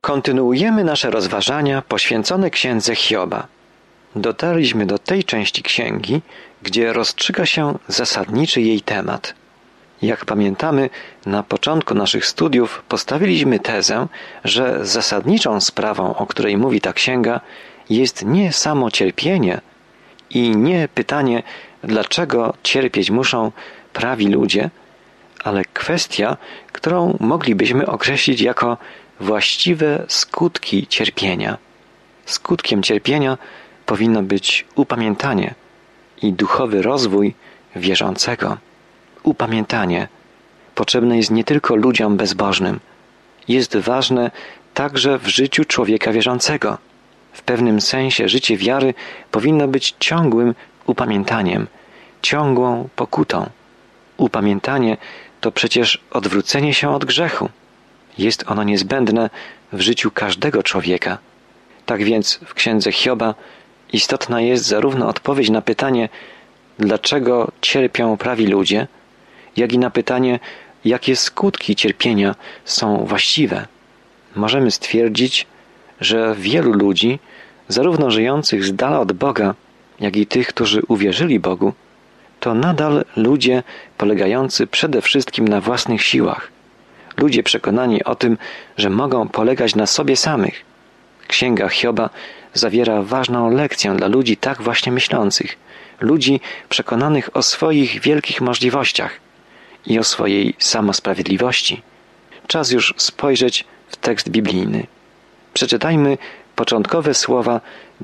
Kontynuujemy nasze rozważania poświęcone księdze Hioba. Dotarliśmy do tej części księgi, gdzie rozstrzyga się zasadniczy jej temat. Jak pamiętamy, na początku naszych studiów postawiliśmy tezę, że zasadniczą sprawą, o której mówi ta księga, jest nie samo cierpienie i nie pytanie, dlaczego cierpieć muszą prawi ludzie, ale kwestia, którą moglibyśmy określić jako właściwe skutki cierpienia. Skutkiem cierpienia powinno być upamiętanie i duchowy rozwój wierzącego. Upamiętanie potrzebne jest nie tylko ludziom bezbożnym. Jest ważne także w życiu człowieka wierzącego. W pewnym sensie życie wiary powinno być ciągłym upamiętaniem, ciągłą pokutą. Upamiętanie to przecież odwrócenie się od grzechu. Jest ono niezbędne w życiu każdego człowieka. Tak więc w księdze Hioba istotna jest zarówno odpowiedź na pytanie, dlaczego cierpią prawi ludzie, jak i na pytanie, jakie skutki cierpienia są właściwe. Możemy stwierdzić, że wielu ludzi, zarówno żyjących z dala od Boga, jak i tych, którzy uwierzyli Bogu, to nadal ludzie polegający przede wszystkim na własnych siłach. Ludzie przekonani o tym, że mogą polegać na sobie samych. Księga Hioba zawiera ważną lekcję dla ludzi tak właśnie myślących, ludzi przekonanych o swoich wielkich możliwościach i o swojej samosprawiedliwości. Czas już spojrzeć w tekst biblijny. Przeczytajmy początkowe słowa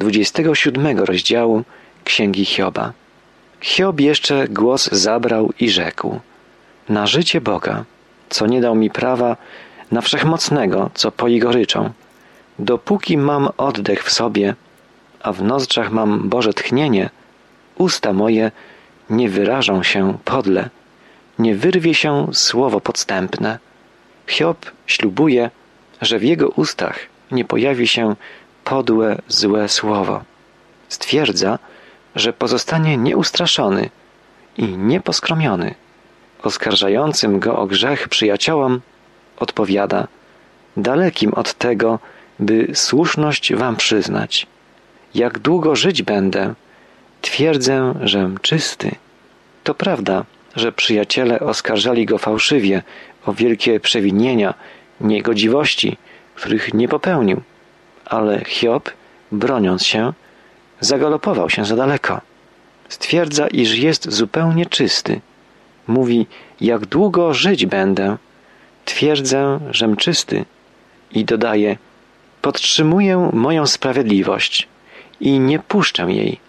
27 rozdziału Księgi Hioba. Hiob jeszcze głos zabrał i rzekł: na życie Boga, co nie dał mi prawa, na Wszechmocnego, co poi goryczą, dopóki mam oddech w sobie, a w nozdrzach mam Boże tchnienie, usta moje nie wyrażą się podle, nie wyrwie się słowo podstępne. Hiob ślubuje, że w jego ustach nie pojawi się podłe, złe słowo. Stwierdza, że pozostanie nieustraszony i nieposkromiony. Oskarżającym go o grzech przyjaciołom odpowiada: dalekim od tego, by słuszność wam przyznać. Jak długo żyć będę, twierdzę, żem czysty. To prawda, że przyjaciele oskarżali go fałszywie o wielkie przewinienia, niegodziwości, których nie popełnił. Ale Hiob, broniąc się, zagalopował się za daleko. Stwierdza, iż jest zupełnie czysty. Mówi: jak długo żyć będę, twierdzę, żem czysty. I dodaje: podtrzymuję moją sprawiedliwość i nie puszczę jej.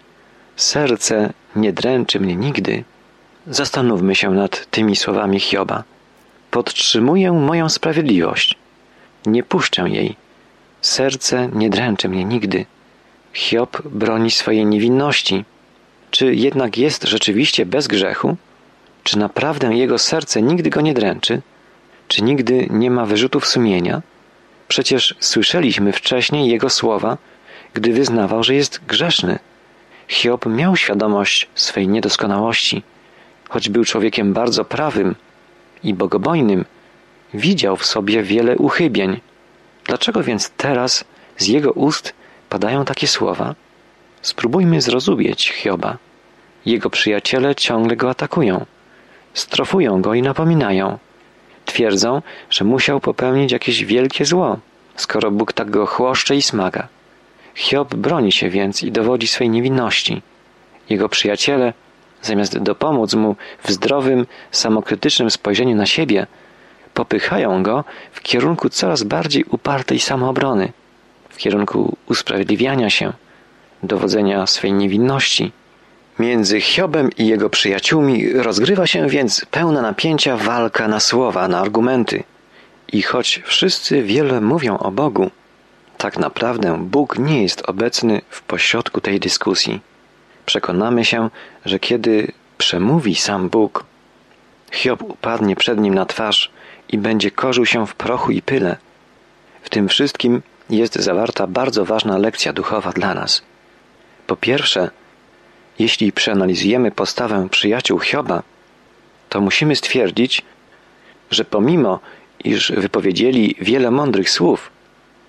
Serce nie dręczy mnie nigdy. Zastanówmy się nad tymi słowami Hioba. Podtrzymuję moją sprawiedliwość. Nie puszczę jej. Serce nie dręczy mnie nigdy. Hiob broni swojej niewinności. Czy jednak jest rzeczywiście bez grzechu? Czy naprawdę jego serce nigdy go nie dręczy? Czy nigdy nie ma wyrzutów sumienia? Przecież słyszeliśmy wcześniej jego słowa, gdy wyznawał, że jest grzeszny. Hiob miał świadomość swej niedoskonałości. Choć był człowiekiem bardzo prawym i bogobojnym, widział w sobie wiele uchybień. Dlaczego więc teraz z jego ust padają takie słowa? Spróbujmy zrozumieć Hioba. Jego przyjaciele ciągle go atakują. Strofują go i napominają. Twierdzą, że musiał popełnić jakieś wielkie zło, skoro Bóg tak go chłoszcze i smaga. Hiob broni się więc i dowodzi swej niewinności. Jego przyjaciele, zamiast dopomóc mu w zdrowym, samokrytycznym spojrzeniu na siebie, popychają go w kierunku coraz bardziej upartej samoobrony, w kierunku usprawiedliwiania się, dowodzenia swej niewinności. Między Hiobem i jego przyjaciółmi rozgrywa się więc pełna napięcia walka na słowa, na argumenty. I choć wszyscy wiele mówią o Bogu, tak naprawdę Bóg nie jest obecny w pośrodku tej dyskusji. Przekonamy się, że kiedy przemówi sam Bóg, Hiob upadnie przed nim na twarz i będzie korzył się w prochu i pyle. W tym wszystkim jest zawarta bardzo ważna lekcja duchowa dla nas. Po pierwsze, jeśli przeanalizujemy postawę przyjaciół Hioba, to musimy stwierdzić, że pomimo, iż wypowiedzieli wiele mądrych słów,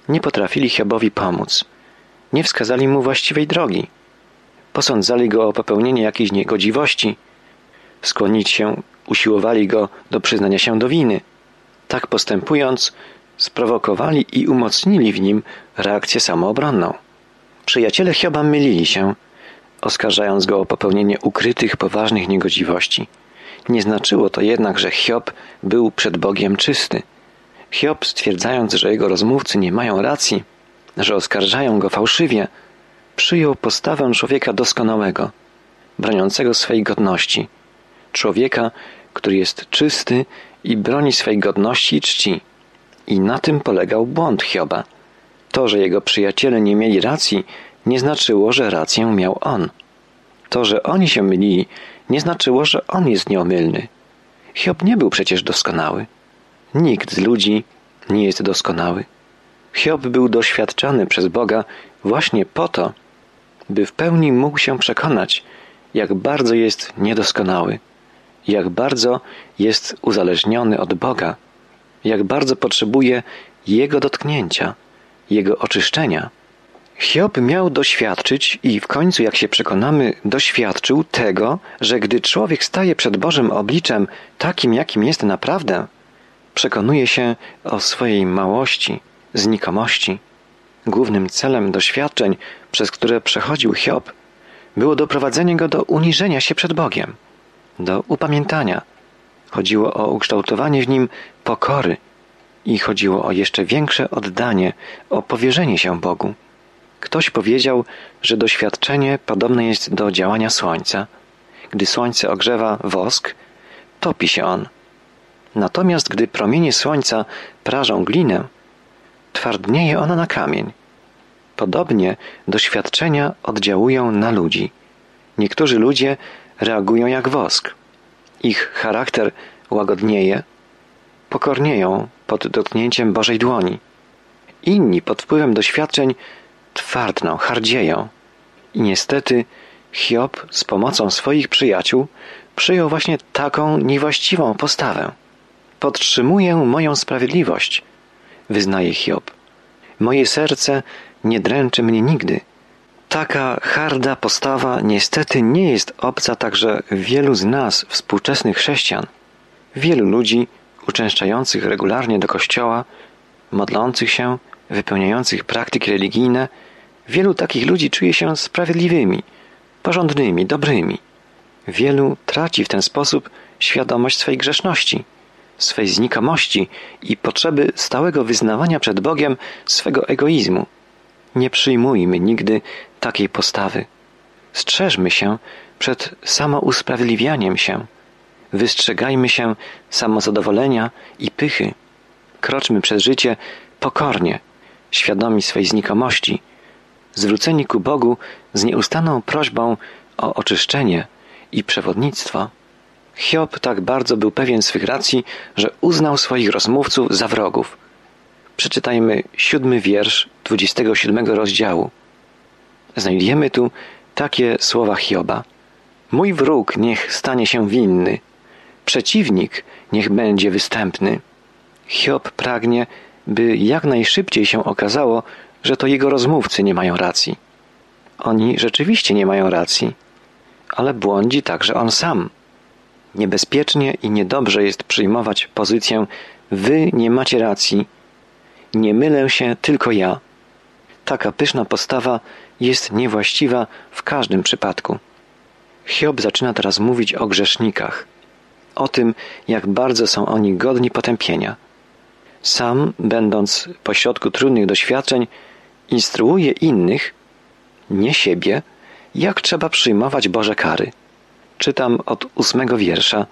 Nie potrafili Hiobowi pomóc. Nie wskazali mu właściwej drogi. Posądzali go o popełnienie jakiejś niegodziwości. Skłonić się usiłowali go do przyznania się do winy. Tak postępując, sprowokowali i umocnili w nim reakcję samoobronną. Przyjaciele Hioba mylili się, oskarżając go o popełnienie ukrytych, poważnych niegodziwości. Nie znaczyło to jednak, że Hiob był przed Bogiem czysty. Hiob, stwierdzając, że jego rozmówcy nie mają racji, że oskarżają go fałszywie, przyjął postawę człowieka doskonałego, broniącego swej godności, człowieka, który jest czysty i broni swej godności i czci. I na tym polegał błąd Hioba. To, że jego przyjaciele nie mieli racji, nie znaczyło, że rację miał on. To, że oni się mylili, nie znaczyło, że on jest nieomylny. Hiob nie był przecież doskonały. Nikt z ludzi nie jest doskonały. Hiob był doświadczany przez Boga właśnie po to, by w pełni mógł się przekonać, jak bardzo jest niedoskonały, jak bardzo jest uzależniony od Boga, jak bardzo potrzebuje Jego dotknięcia, Jego oczyszczenia. Hiob miał doświadczyć i w końcu, jak się przekonamy, doświadczył tego, że gdy człowiek staje przed Bożym obliczem takim, jakim jest naprawdę, przekonuje się o swojej małości, znikomości. Głównym celem doświadczeń, przez które przechodził Hiob, było doprowadzenie go do uniżenia się przed Bogiem, do upamiętania. Chodziło o ukształtowanie w nim pokory i chodziło o jeszcze większe oddanie, o powierzenie się Bogu. Ktoś powiedział, że doświadczenie podobne jest do działania słońca. Gdy słońce ogrzewa wosk, topi się on. Natomiast gdy promienie słońca prażą glinę, twardnieje ona na kamień. Podobnie doświadczenia oddziałują na ludzi. Niektórzy ludzie reagują jak wosk. Ich charakter łagodnieje, pokornieją pod dotknięciem Bożej dłoni. Inni pod wpływem doświadczeń twardną, hardzieją. I niestety Hiob z pomocą swoich przyjaciół przyjął właśnie taką niewłaściwą postawę. Podtrzymuję moją sprawiedliwość, wyznaje Hiob. Moje serce nie dręczy mnie nigdy. Taka harda postawa niestety nie jest obca także wielu z nas, współczesnych chrześcijan. Wielu ludzi uczęszczających regularnie do kościoła, modlących się, wypełniających praktyki religijne, wielu takich ludzi czuje się sprawiedliwymi, porządnymi, dobrymi. Wielu traci w ten sposób świadomość swej grzeszności, swej znikomości i potrzeby stałego wyznawania przed Bogiem swego egoizmu. Nie przyjmujmy nigdy takiej postawy. Strzeżmy się przed samousprawiedliwianiem się. Wystrzegajmy się samozadowolenia i pychy. Kroczmy przez życie pokornie, świadomi swej znikomości, zwróceni ku Bogu z nieustanną prośbą o oczyszczenie i przewodnictwo. Hiob tak bardzo był pewien swych racji, że uznał swoich rozmówców za wrogów. Przeczytajmy 7 wiersz 27 rozdziału. Znajdziemy tu takie słowa Hioba. Mój wróg niech stanie się winny, przeciwnik niech będzie występny. Hiob pragnie, by jak najszybciej się okazało, że to jego rozmówcy nie mają racji. Oni rzeczywiście nie mają racji, ale błądzi także on sam. Niebezpiecznie i niedobrze jest przyjmować pozycję wy nie macie racji, nie mylę się tylko ja. Taka pyszna postawa jest niewłaściwa w każdym przypadku. Hiob zaczyna teraz mówić o grzesznikach, o tym, jak bardzo są oni godni potępienia. Sam, będąc pośrodku trudnych doświadczeń, instruuje innych, nie siebie, jak trzeba przyjmować Boże kary. Czytam od 8 wiersza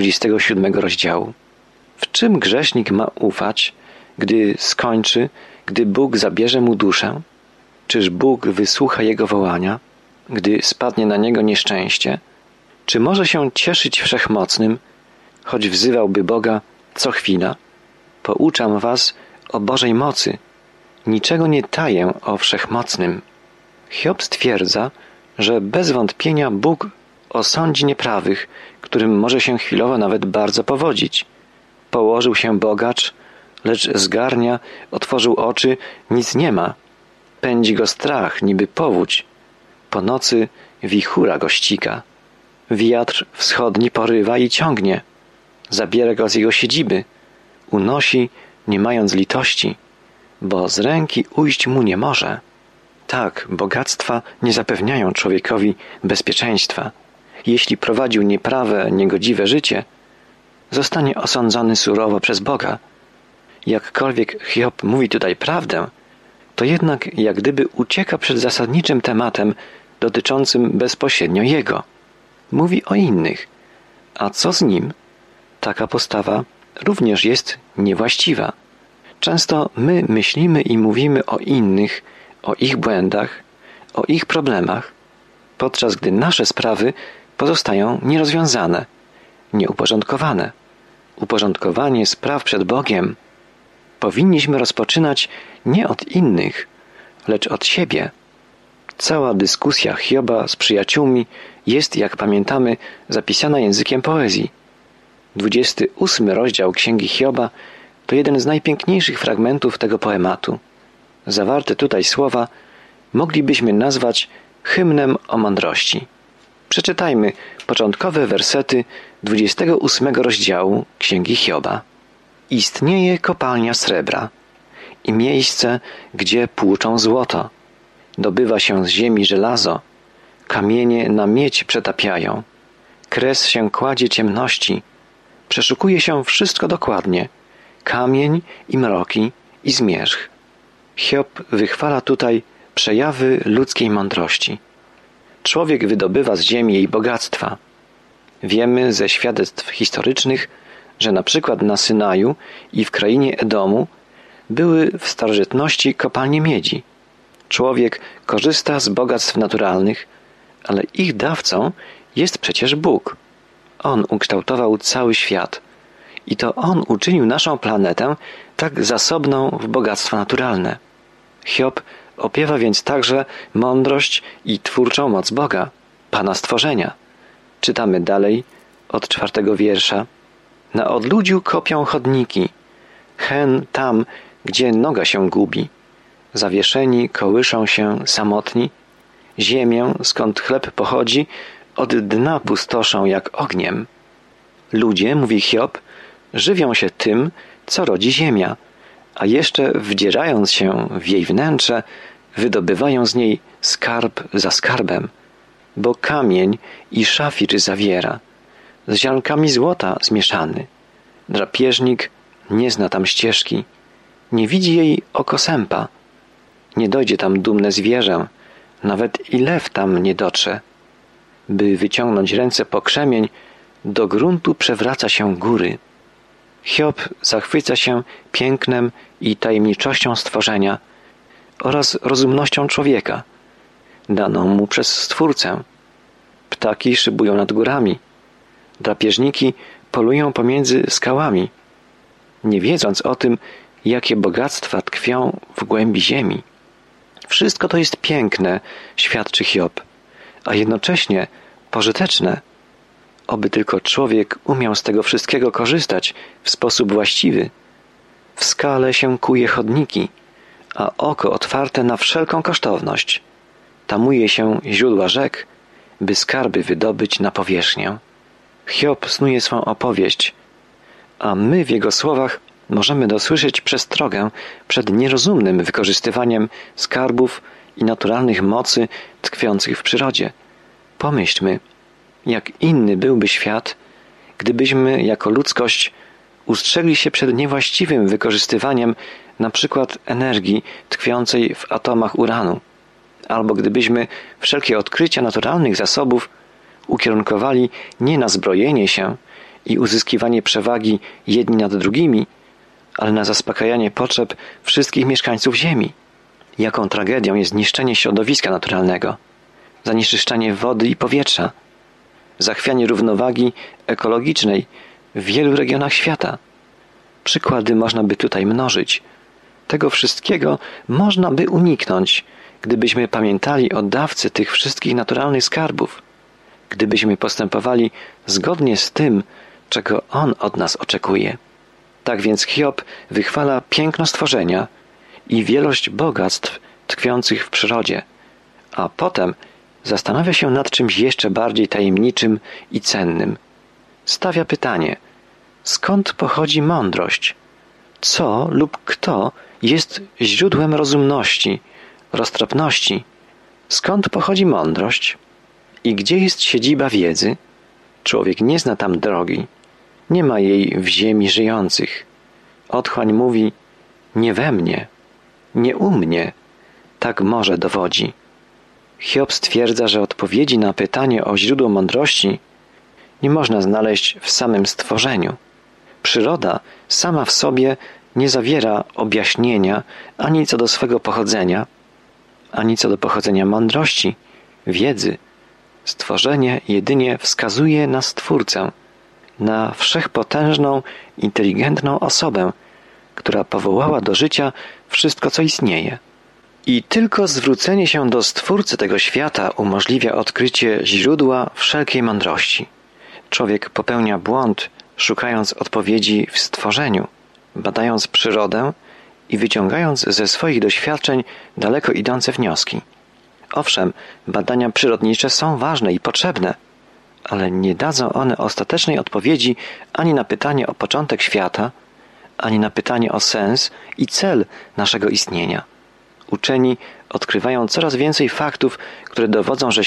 27 rozdziału. W czym grzesznik ma ufać, gdy skończy, gdy Bóg zabierze mu duszę? Czyż Bóg wysłucha jego wołania, gdy spadnie na niego nieszczęście? Czy może się cieszyć Wszechmocnym, choć wzywałby Boga co chwila? Pouczam was o Bożej mocy. Niczego nie taję o Wszechmocnym. Hiob stwierdza, że bez wątpienia Bóg osądzi nieprawych, którym może się chwilowo nawet bardzo powodzić. Położył się bogacz, lecz zgarnia, otworzył oczy, nic nie ma. Pędzi go strach, niby powódź. Po nocy wichura go ściga. Wiatr wschodni porywa i ciągnie. Zabiera go z jego siedziby. Unosi, nie mając litości, bo z ręki ujść mu nie może. Tak, bogactwa nie zapewniają człowiekowi bezpieczeństwa. Jeśli prowadził nieprawe, niegodziwe życie, zostanie osądzony surowo przez Boga. Jakkolwiek Hiob mówi tutaj prawdę, to jednak jak gdyby ucieka przed zasadniczym tematem dotyczącym bezpośrednio jego. Mówi o innych. A co z nim? Taka postawa również jest niewłaściwa. Często my myślimy i mówimy o innych, o ich błędach, o ich problemach, podczas gdy nasze sprawy pozostają nierozwiązane, nieuporządkowane. Uporządkowanie spraw przed Bogiem powinniśmy rozpoczynać nie od innych, lecz od siebie. Cała dyskusja Hioba z przyjaciółmi jest, jak pamiętamy, zapisana językiem poezji. 28 rozdział Księgi Hioba to jeden z najpiękniejszych fragmentów tego poematu. Zawarte tutaj słowa moglibyśmy nazwać hymnem o mądrości. Przeczytajmy początkowe wersety 28 rozdziału Księgi Hioba. Istnieje kopalnia srebra i miejsce, gdzie płuczą złoto. Dobywa się z ziemi żelazo, kamienie na miedź przetapiają. Kres się kładzie ciemności, przeszukuje się wszystko dokładnie, kamień i mroki i zmierzch. Hiob wychwala tutaj przejawy ludzkiej mądrości. Człowiek wydobywa z ziemi jej bogactwa. Wiemy ze świadectw historycznych, że na przykład na Synaju i w krainie Edomu były w starożytności kopalnie miedzi. Człowiek korzysta z bogactw naturalnych, ale ich dawcą jest przecież Bóg. On ukształtował cały świat i to On uczynił naszą planetę tak zasobną w bogactwa naturalne. Hiob opiewa więc także mądrość i twórczą moc Boga, Pana stworzenia. Czytamy dalej od 4 wiersza. Na odludziu kopią chodniki, hen tam, gdzie noga się gubi. Zawieszeni kołyszą się samotni, ziemię, skąd chleb pochodzi, od dna pustoszą jak ogniem. Ludzie, mówi Hiob, żywią się tym, co rodzi ziemia, a jeszcze wdzierając się w jej wnętrze, wydobywają z niej skarb za skarbem, bo kamień i szafir zawiera, z ziarnkami złota zmieszany. Drapieżnik nie zna tam ścieżki, nie widzi jej oko sępa. Nie dojdzie tam dumne zwierzę, nawet i lew tam nie dotrze. By wyciągnąć ręce po krzemień, do gruntu przewraca się góry. Hiob zachwyca się pięknem i tajemniczością stworzenia oraz rozumnością człowieka, daną mu przez Stwórcę. Ptaki szybują nad górami, drapieżniki polują pomiędzy skałami, nie wiedząc o tym, jakie bogactwa tkwią w głębi ziemi. Wszystko to jest piękne, świadczy Hiob, a jednocześnie pożyteczne. Oby tylko człowiek umiał z tego wszystkiego korzystać w sposób właściwy. W skale się kuje chodniki, a oko otwarte na wszelką kosztowność. Tamuje się źródła rzek, by skarby wydobyć na powierzchnię. Hiob snuje swą opowieść, a my w jego słowach możemy dosłyszeć przestrogę przed nierozumnym wykorzystywaniem skarbów i naturalnych mocy tkwiących w przyrodzie. Pomyślmy, jak inny byłby świat, gdybyśmy jako ludzkość ustrzegli się przed niewłaściwym wykorzystywaniem na przykład energii tkwiącej w atomach uranu, albo gdybyśmy wszelkie odkrycia naturalnych zasobów ukierunkowali nie na zbrojenie się i uzyskiwanie przewagi jedni nad drugimi, ale na zaspokajanie potrzeb wszystkich mieszkańców Ziemi. Jaką tragedią jest niszczenie środowiska naturalnego, zanieczyszczanie wody i powietrza, zachwianie równowagi ekologicznej w wielu regionach świata. Przykłady można by tutaj mnożyć. Tego wszystkiego można by uniknąć, gdybyśmy pamiętali o dawcy tych wszystkich naturalnych skarbów, gdybyśmy postępowali zgodnie z tym, czego On od nas oczekuje. Tak więc Hiob wychwala piękno stworzenia i wielość bogactw tkwiących w przyrodzie, a potem zastanawia się nad czymś jeszcze bardziej tajemniczym i cennym. Stawia pytanie: skąd pochodzi mądrość? Co lub kto jest źródłem rozumności, roztropności? Skąd pochodzi mądrość? I gdzie jest siedziba wiedzy? Człowiek nie zna tam drogi. Nie ma jej w ziemi żyjących. Otchłań mówi: nie we mnie, nie u mnie. Tak morze dowodzi. Hiob stwierdza, że odpowiedzi na pytanie o źródło mądrości nie można znaleźć w samym stworzeniu. Przyroda sama w sobie nie zawiera objaśnienia ani co do swego pochodzenia, ani co do pochodzenia mądrości, wiedzy. Stworzenie jedynie wskazuje na Stwórcę, na wszechpotężną, inteligentną osobę, która powołała do życia wszystko, co istnieje. I tylko zwrócenie się do Stwórcy tego świata umożliwia odkrycie źródła wszelkiej mądrości. Człowiek popełnia błąd, szukając odpowiedzi w stworzeniu, badając przyrodę i wyciągając ze swoich doświadczeń daleko idące wnioski. Owszem, badania przyrodnicze są ważne i potrzebne, ale nie dadzą one ostatecznej odpowiedzi ani na pytanie o początek świata, ani na pytanie o sens i cel naszego istnienia. Uczeni odkrywają coraz więcej faktów, które dowodzą, że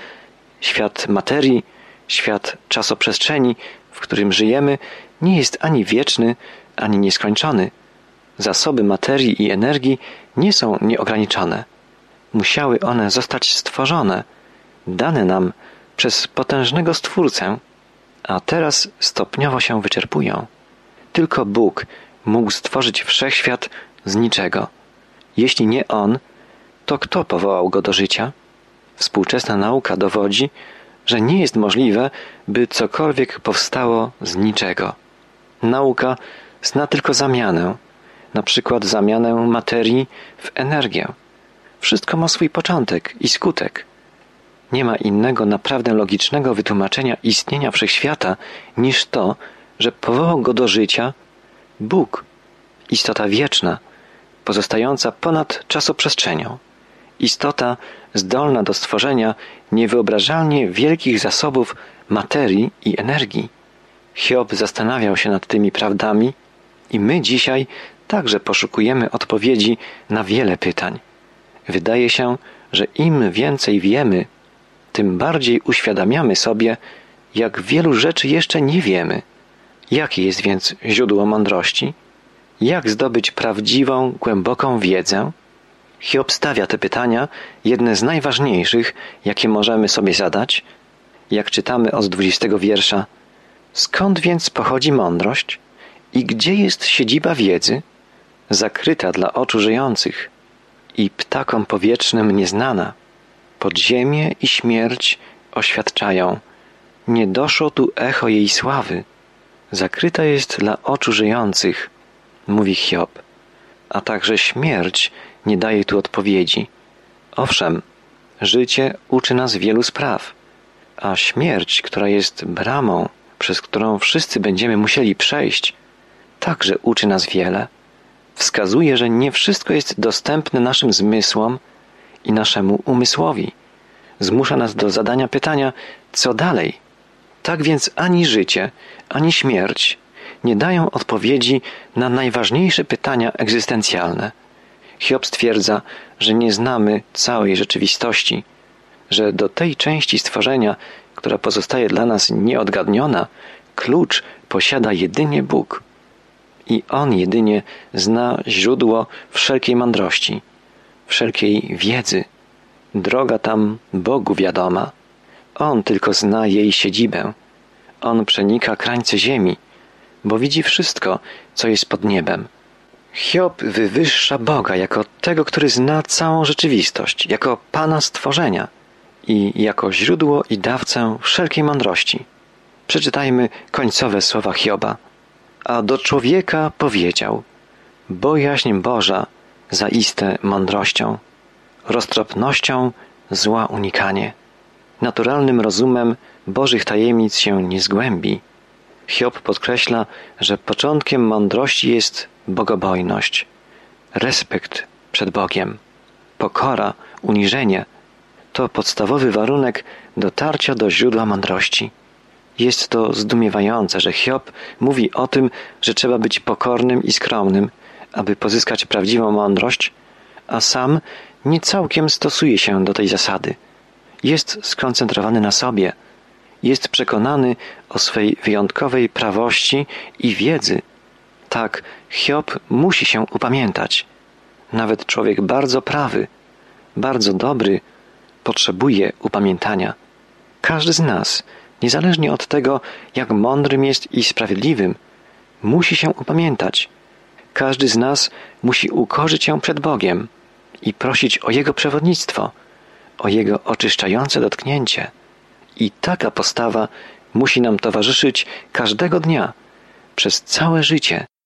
świat materii, świat czasoprzestrzeni, w którym żyjemy, nie jest ani wieczny, ani nieskończony. Zasoby materii i energii nie są nieograniczone. Musiały one zostać stworzone, dane nam przez potężnego Stwórcę, a teraz stopniowo się wyczerpują. Tylko Bóg mógł stworzyć wszechświat z niczego. Jeśli nie On, to kto powołał go do życia? Współczesna nauka dowodzi, że nie jest możliwe, by cokolwiek powstało z niczego. Nauka zna tylko zamianę, na przykład zamianę materii w energię. Wszystko ma swój początek i skutek. Nie ma innego naprawdę logicznego wytłumaczenia istnienia wszechświata niż to, że powołał go do życia Bóg, istota wieczna, pozostająca ponad czasoprzestrzenią. Istota zdolna do stworzenia niewyobrażalnie wielkich zasobów materii i energii. Hiob zastanawiał się nad tymi prawdami i my dzisiaj także poszukujemy odpowiedzi na wiele pytań. Wydaje się, że im więcej wiemy, tym bardziej uświadamiamy sobie, jak wielu rzeczy jeszcze nie wiemy. Jakie jest więc źródło mądrości? Jak zdobyć prawdziwą, głęboką wiedzę? Hiob stawia te pytania, jedne z najważniejszych, jakie możemy sobie zadać. Jak czytamy od 20 wiersza: skąd więc pochodzi mądrość i gdzie jest siedziba wiedzy, zakryta dla oczu żyjących i ptakom powietrznym nieznana? Podziemie i śmierć oświadczają: nie doszło tu echo jej sławy. Zakryta jest dla oczu żyjących, mówi Hiob, a także śmierć nie daje tu odpowiedzi. Owszem, życie uczy nas wielu spraw, a śmierć, która jest bramą, przez którą wszyscy będziemy musieli przejść, także uczy nas wiele. Wskazuje, że nie wszystko jest dostępne naszym zmysłom i naszemu umysłowi. Zmusza nas do zadania pytania, co dalej? Tak więc ani życie, ani śmierć nie dają odpowiedzi na najważniejsze pytania egzystencjalne. Hiob stwierdza, że nie znamy całej rzeczywistości, że do tej części stworzenia, która pozostaje dla nas nieodgadniona, klucz posiada jedynie Bóg. I On jedynie zna źródło wszelkiej mądrości, wszelkiej wiedzy. Droga tam Bogu wiadoma. On tylko zna jej siedzibę. On przenika krańce ziemi, bo widzi wszystko, co jest pod niebem. Hiob wywyższa Boga jako tego, który zna całą rzeczywistość, jako Pana stworzenia i jako źródło i dawcę wszelkiej mądrości. Przeczytajmy końcowe słowa Hioba. A do człowieka powiedział: bojaźń Boża zaiste mądrością, roztropnością zła unikanie. Naturalnym rozumem Bożych tajemnic się nie zgłębi. Hiob podkreśla, że początkiem mądrości jest bogobojność, respekt przed Bogiem, pokora, uniżenie. To podstawowy warunek dotarcia do źródła mądrości. Jest to zdumiewające, że Hiob mówi o tym, że trzeba być pokornym i skromnym, aby pozyskać prawdziwą mądrość, a sam nie całkiem stosuje się do tej zasady. Jest skoncentrowany na sobie. Jest przekonany o swej wyjątkowej prawości i wiedzy. Tak, Hiob musi się upamiętać. Nawet człowiek bardzo prawy, bardzo dobry, potrzebuje upamiętania. Każdy z nas, niezależnie od tego, jak mądrym jest i sprawiedliwym, musi się upamiętać. Każdy z nas musi ukorzyć się przed Bogiem i prosić o Jego przewodnictwo, o Jego oczyszczające dotknięcie. I taka postawa musi nam towarzyszyć każdego dnia, przez całe życie.